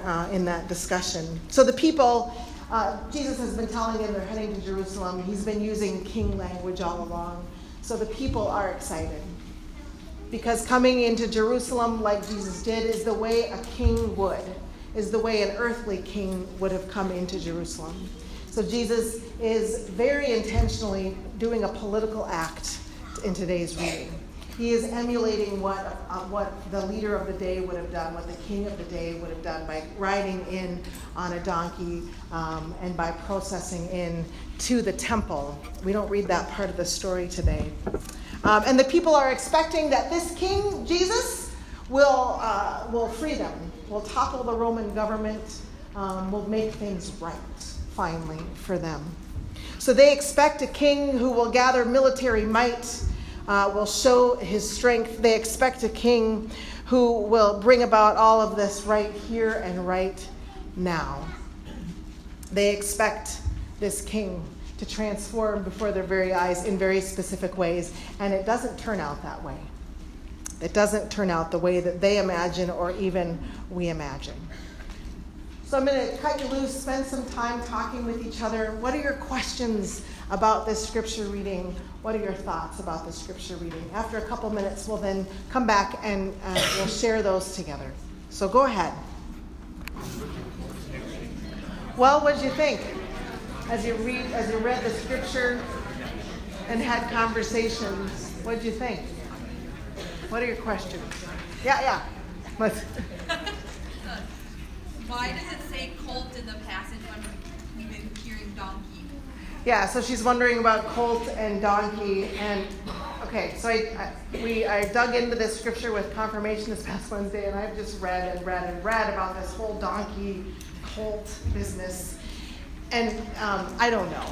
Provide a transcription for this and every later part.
in that discussion. So the people, Jesus has been telling them they're heading to Jerusalem. He's been using king language all along. So the people are excited. Because coming into Jerusalem like Jesus did is the way a king would, is the way an earthly king would have come into Jerusalem. So Jesus is very intentionally doing a political act in today's reading. He is emulating what the leader of the day would have done, what the king of the day would have done by riding in on a donkey and by processing in to the temple. We don't read that part of the story today. And the people are expecting that this king, Jesus, will free them, will topple the Roman government, will make things right, finally, for them. So they expect a king who will gather military might, will show his strength. They expect a king who will bring about all of this right here and right now. They expect this king to transform before their very eyes in very specific ways, and it doesn't turn out that way. It doesn't turn out the way that they imagine or even we imagine. So I'm going to cut you loose, spend some time talking with each other. What are your questions about this scripture reading? What are your thoughts about the scripture reading? After a couple minutes, we'll then come back and we'll share those together. So go ahead. Well, what did you think as you read the scripture and had conversations? What did you think? What are your questions? Yeah. Let's. Why does it say colt in the passage when we've been hearing donkey? Yeah, so she's wondering about colt and donkey. And okay, so I dug into this scripture with confirmation this past Wednesday, and I've just read about this whole donkey colt business. And I don't know.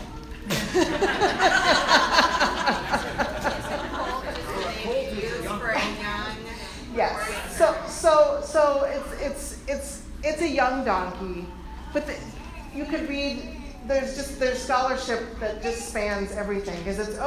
Yes. So it's a young donkey, but you could read. There's scholarship that just spans everything because it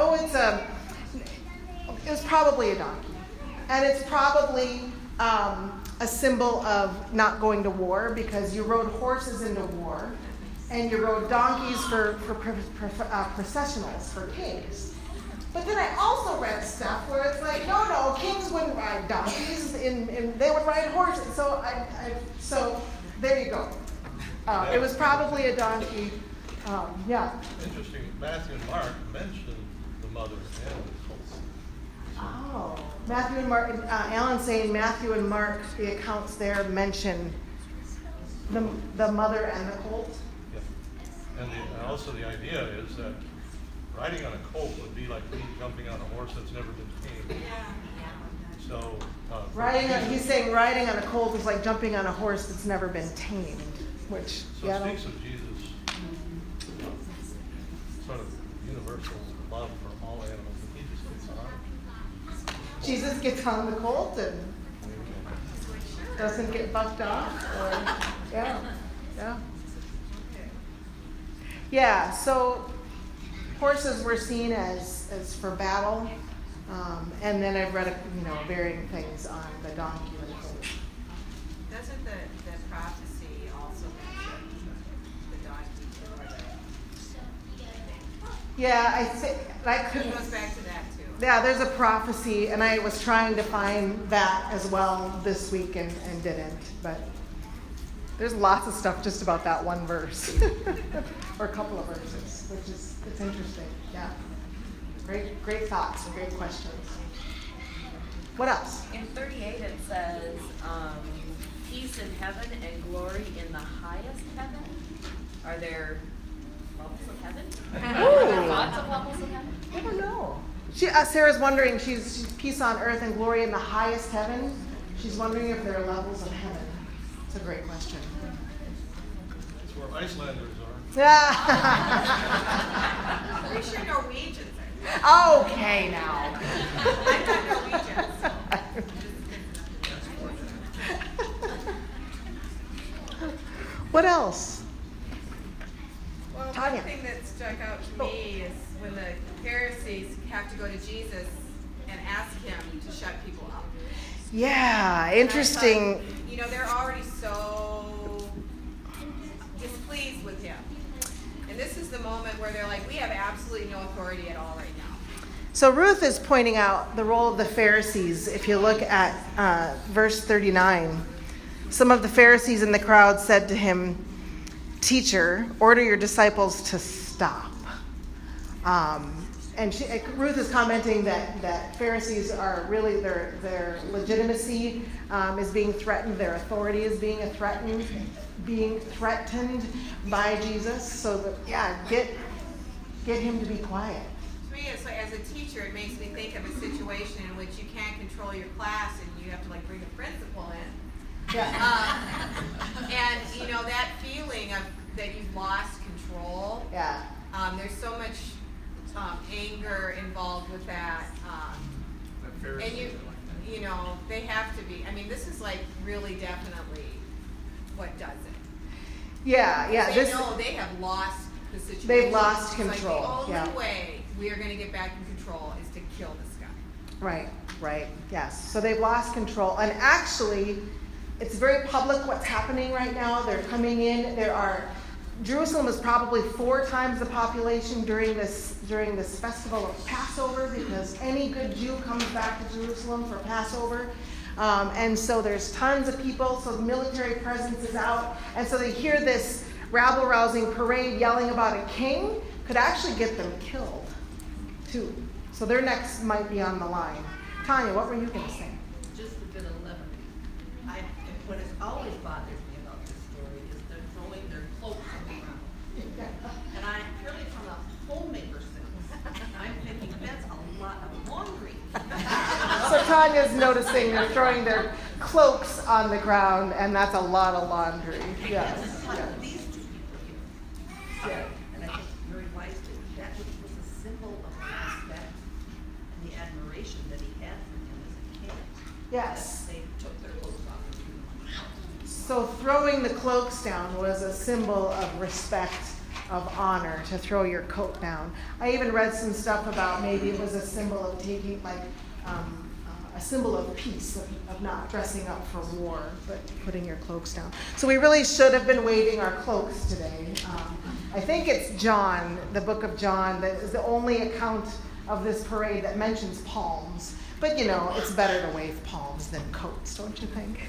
was probably a donkey, and it's probably a symbol of not going to war because you rode horses into war, and you rode donkeys for processionals for kings. But then I also read stuff where it's like, no, kings wouldn't ride donkeys, and they would ride horses. So there you go. It was probably a donkey. Yeah. Interesting. Matthew and Mark mentioned the mother and the colt. Oh, Matthew and Mark. Alan's saying Matthew and Mark, the accounts there mention the mother and the colt. Yeah. And also the idea is that riding on a colt would be like me jumping on a horse that's never been tamed. So he's saying riding on a colt is like jumping on a horse that's never been tamed, which it speaks of Jesus' sort of universal love for all animals, and he just gets on. Jesus gets on the colt and doesn't get bucked off. Yeah. So horses were seen as for battle, and then I've read varying things on the donkey and the colt. Doesn't the prophecy also mention the donkey? Yeah, I think I couldn't. It goes back to that too. Yeah, there's a prophecy, and I was trying to find that as well this week and didn't. But there's lots of stuff just about that one verse, or a couple of verses, which is it's interesting. Yeah, great thoughts and great questions. What else? In 38 it says, peace in heaven and glory in the highest heaven. Are there levels of heaven? Are there lots of levels of heaven? I don't know. Sarah's wondering, she's peace on earth and glory in the highest heaven. She's wondering if there are levels of heaven. It's a great question. It's where Icelanders are. Yeah. Pretty sure Norwegians are. Okay, now. I'm not Norwegian. What else? Well, Tanya. one thing that stuck out to me is when the Pharisees have to go to Jesus and ask him to shut people up. Yeah, interesting. They're already so moment where they're like, we have absolutely no authority at all right now. So Ruth is pointing out the role of the Pharisees. If you look at verse 39, some of the Pharisees in the crowd said to him, "Teacher, order your disciples to stop." And Ruth is commenting that Pharisees are really, their legitimacy is being threatened, their authority is being threatened by Jesus. So get him to be quiet. To me, so as a teacher, it makes me think of a situation in which you can't control your class and you have to bring the principal in. Yeah. And that feeling of that you've lost control. Yeah. There's so much anger involved with that. And they have to be. I mean, this is really definitely what does it. Yeah. They know they have lost the situation. They've lost It's control. the only way we are going to get back in control is to kill this guy. Right. Yes. So they've lost control. And actually, it's very public what's happening right now. They're coming in. Jerusalem is probably 4 times the population during this festival of Passover, because any good Jew comes back to Jerusalem for Passover. And so there's tons of people. So the military presence is out. And so they hear this rabble-rousing parade yelling about a king could actually get them killed, too. So their necks might be on the line. Tanya, what were you going to say? Just a bit of levity. What has always bothered me about this story is they're throwing their cloaks around. And really from a homemaker sense, I'm thinking that's a lot of laundry. So Tanya's noticing they're throwing their cloaks on the ground, and that's a lot of laundry. Yes. But these 2 people here, and I think very wisely, that was a symbol of the respect and the admiration that he had for him as a king. Yes. They took their clothes off and threw them on the ground. So throwing the cloaks down was a symbol of respect, of honor, to throw your coat down. I even read some stuff about maybe it was a symbol of taking, a symbol of peace, of not dressing up for war, but putting your cloaks down. So we really should have been waving our cloaks today. I think it's John, the book of John, that is the only account of this parade that mentions palms. But it's better to wave palms than coats, don't you think?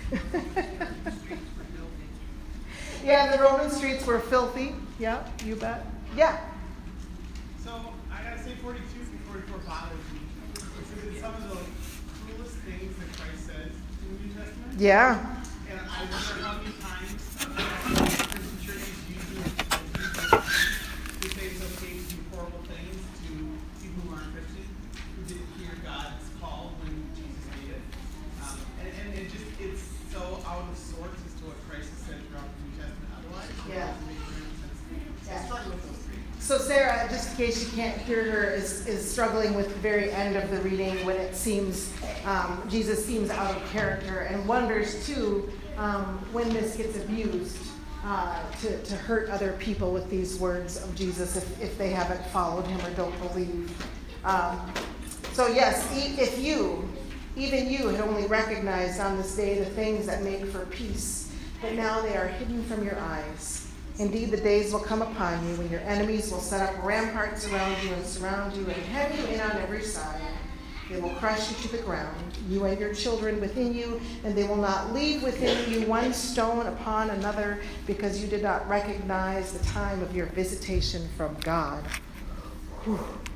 Yeah, the Roman streets were filthy. Yeah, you bet. Yeah. So I gotta say 42 and 44 bothers me. Because it's some of the coolest things that Christ says in the New Testament. Yeah. And I wonder how many times Christian churches use it to say it's okay to do horrible things to people who aren't Christian, who didn't hear God's call when Jesus made it. And it's so out of sorts as to what Christ has said throughout the New Testament otherwise. Yeah. It doesn't make very much sense. So I struggle with those three. So Sarah, just in case you can't hear her, is struggling with the very end of the reading when it seems Jesus seems out of character, and wonders too when this gets abused to hurt other people with these words of Jesus if they haven't followed him or don't believe. So yes, if even you had only recognized on this day the things that make for peace, but now they are hidden from your eyes. Indeed, the days will come upon you when your enemies will set up ramparts around you and surround you and hem you in on every side. They will crush you to the ground, you and your children within you, and they will not leave within you one stone upon another, because you did not recognize the time of your visitation from God. Whew.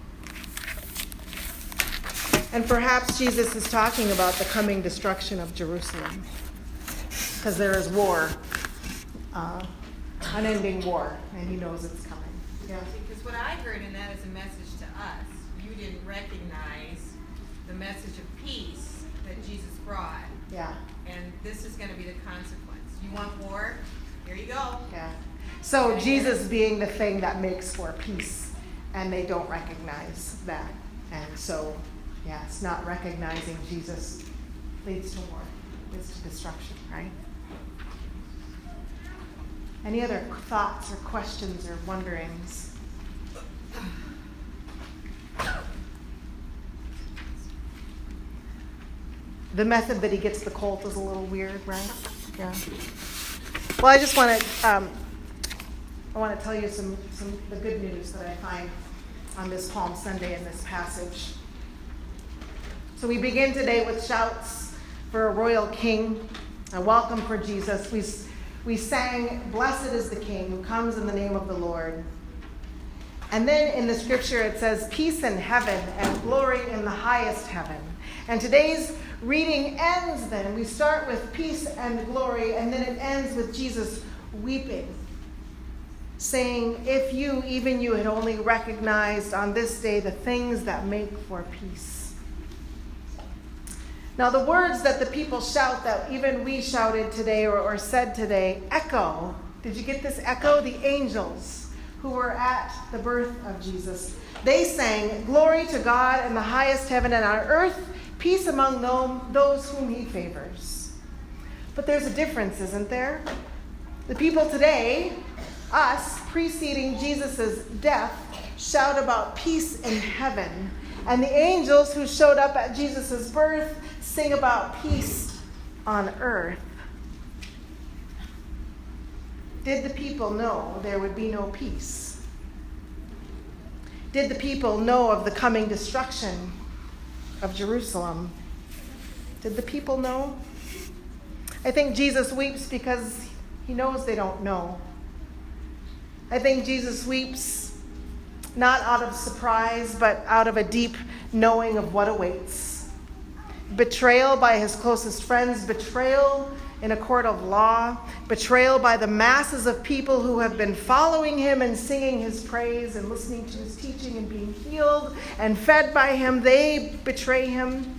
And perhaps Jesus is talking about the coming destruction of Jerusalem, because there is war. Unending war, and he knows it's coming. Yeah. Because what I heard in that is a message to us. You didn't recognize the message of peace that Jesus brought. Yeah. And this is going to be the consequence. You want war? Here you go. Yeah. So Jesus being the thing that makes for peace, and they don't recognize that. And so, it's not recognizing Jesus leads to war, leads to destruction, right? Any other thoughts or questions or wonderings? The method that he gets the colt is a little weird, right? Yeah. Well, I just want to I want to tell you some the good news that I find on this Palm Sunday in this passage. So we begin today with shouts for a royal king, a welcome for Jesus. We sang, "Blessed is the King who comes in the name of the Lord." And then in the scripture it says, "Peace in heaven and glory in the highest heaven." And today's reading ends then. We start with peace and glory, and then it ends with Jesus weeping, saying, "If you, even you, had only recognized on this day the things that make for peace." Now the words that the people shout, that even we shouted today or said today, echo. Did you get this echo? The angels who were at the birth of Jesus. They sang, "Glory to God in the highest heaven, and on earth peace among those whom he favors." But there's a difference, isn't there? The people today, us, preceding Jesus' death, shout about peace in heaven. And the angels who showed up at Jesus' birth sing about peace on earth. Did the people know there would be no peace? Did the people know of the coming destruction of Jerusalem? Did the people know? I think Jesus weeps because he knows they don't know. I think Jesus weeps not out of surprise, but out of a deep knowing of what awaits. Betrayal by his closest friends, betrayal in a court of law, betrayal by the masses of people who have been following him and singing his praise and listening to his teaching and being healed and fed by him. They betray him.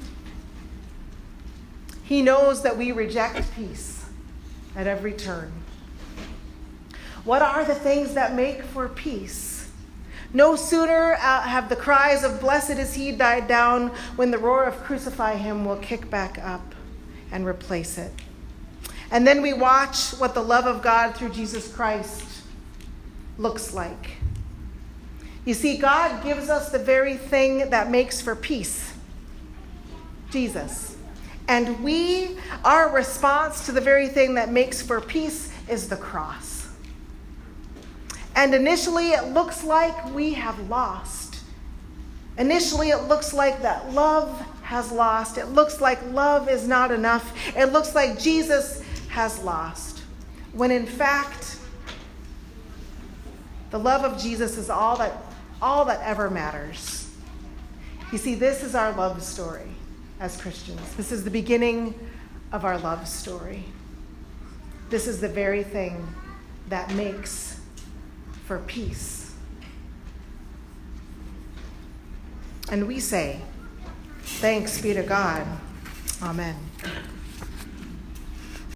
He knows that we reject peace at every turn. What are the things that make for peace? No sooner have the cries of "Blessed is he" died down when the roar of "Crucify him" will kick back up and replace it. And then we watch what the love of God through Jesus Christ looks like. You see, God gives us the very thing that makes for peace, Jesus. And our response to the very thing that makes for peace is the cross. And initially it looks like we have lost. Initially it looks like that love has lost. It looks like love is not enough. It looks like Jesus has lost. When in fact, the love of Jesus is all that ever matters. You see, this is our love story as Christians. This is the beginning of our love story. This is the very thing that makes for peace. And we say, thanks be to God. Amen.